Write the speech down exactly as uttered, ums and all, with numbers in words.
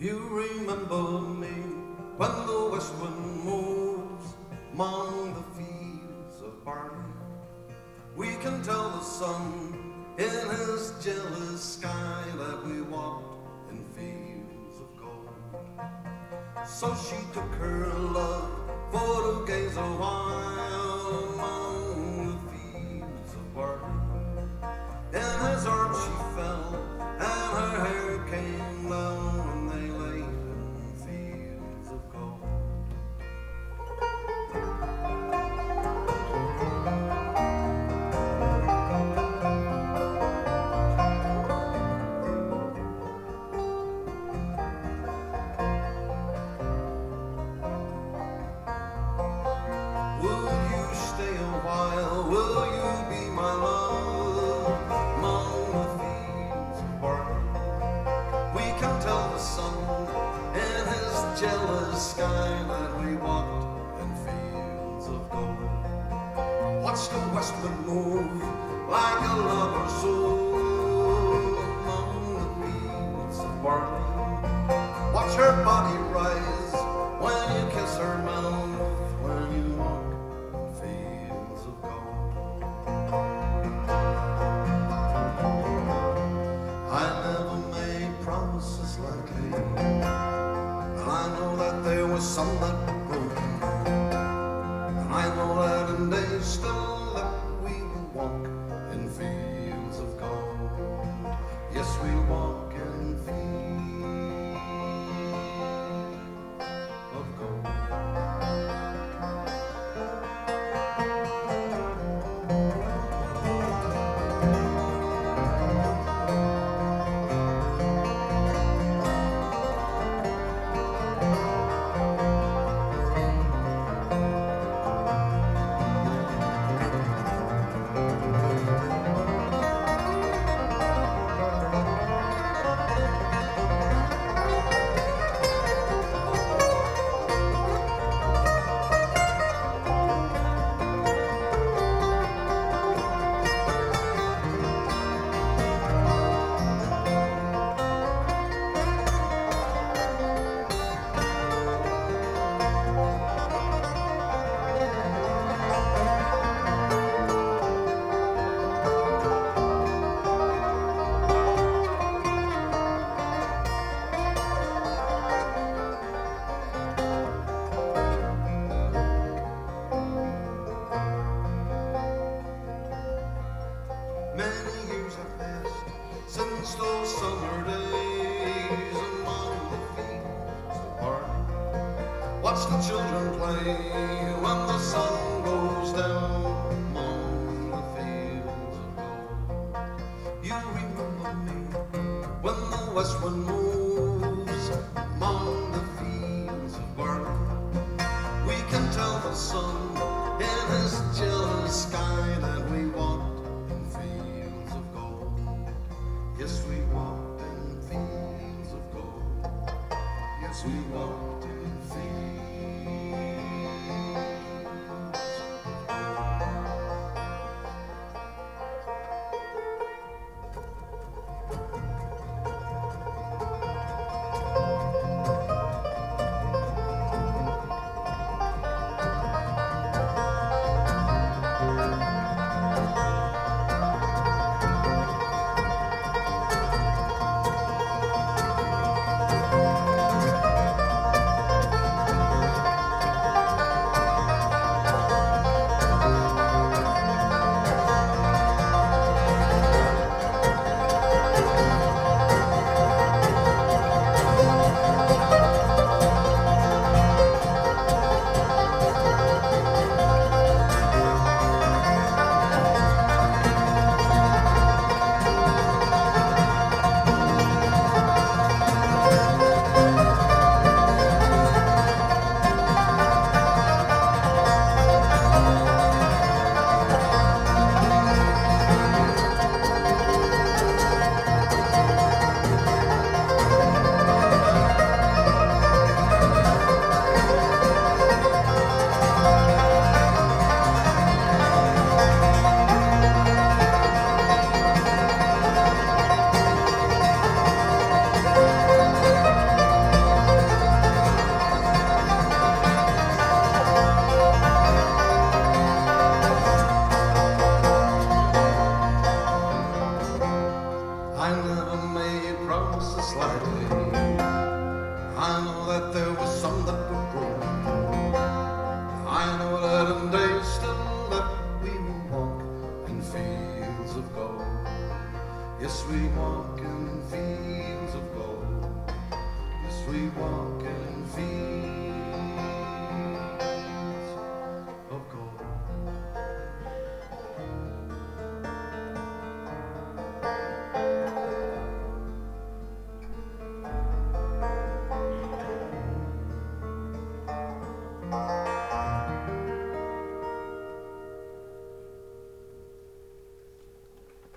You remember me when the west wind moves among the fields of barley. We can tell the sun in his jealous sky that we walked in fields of gold. So she took her love for to gaze a while among the fields of barley. In his arms she fell and her hair came down and they laid in fields of gold. Will you stay a while? Will you be my love among the fields of barley? We can tell the sun in his jealous sky that we walked in fields of gold. Watch the west wind move like a lover's soul among the fields of barley. Watch her body rise when you kiss her mouth, when you walk in fields of gold. I never made promises lightly, and I know that there was some that were broken, and I know that in days still that we will walk in fields of gold. Yes, we'll walk in fields of gold. Many years have passed since those summer days among the fields of barley. Watch the children play when the sun goes down among the fields of gold. You remember me when the west wind moves among the fields of barley. We can tell the sun in his jealous sky that we walked in fields of gold. Yes, we walked in fields of gold. Yes, we walked in fields. slightly. I know that there was some that would grow. I know that in days still that we will walk in fields of gold. Yes, we walk in fields of gold. Yes, we walk.